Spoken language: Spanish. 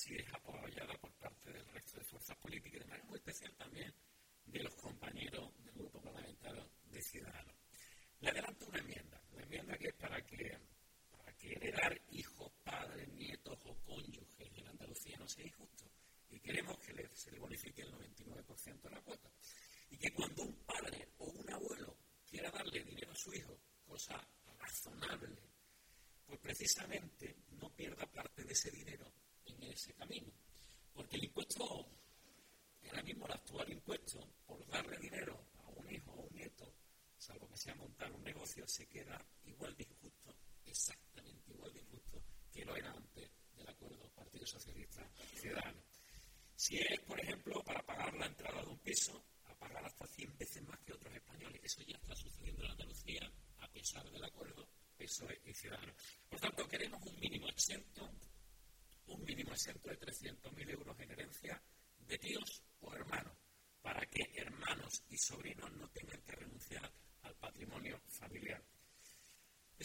así es apoyada por parte del resto de fuerzas políticas y de manera muy especial también de los compañeros del grupo parlamentario de Ciudadanos. Le adelanto una enmienda que es para que heredar hijos, padres, nietos o cónyuges en Andalucía no sea injusto. Y queremos que se le bonifique el 99% de la cuota. Y que cuando un padre o un abuelo quiera darle dinero a su hijo, cosa razonable, pues precisamente no pierda parte de ese dinero en ese camino. Porque el impuesto, ahora mismo el actual impuesto, por darle dinero a un hijo o un nieto, salvo que sea montar un negocio, se queda igual de injusto, exactamente igual de injusto que lo era antes del acuerdo Partido Socialista Ciudadano. Si es, por ejemplo, para pagar la entrada de un piso, a pagar hasta 100 veces más que otros españoles. Eso ya está sucediendo en Andalucía, a pesar del acuerdo PSOE y Ciudadanos. Por tanto, queremos un mínimo exento de 300.000 euros en herencia de tíos o hermanos, para que hermanos y sobrinos no tengan que renunciar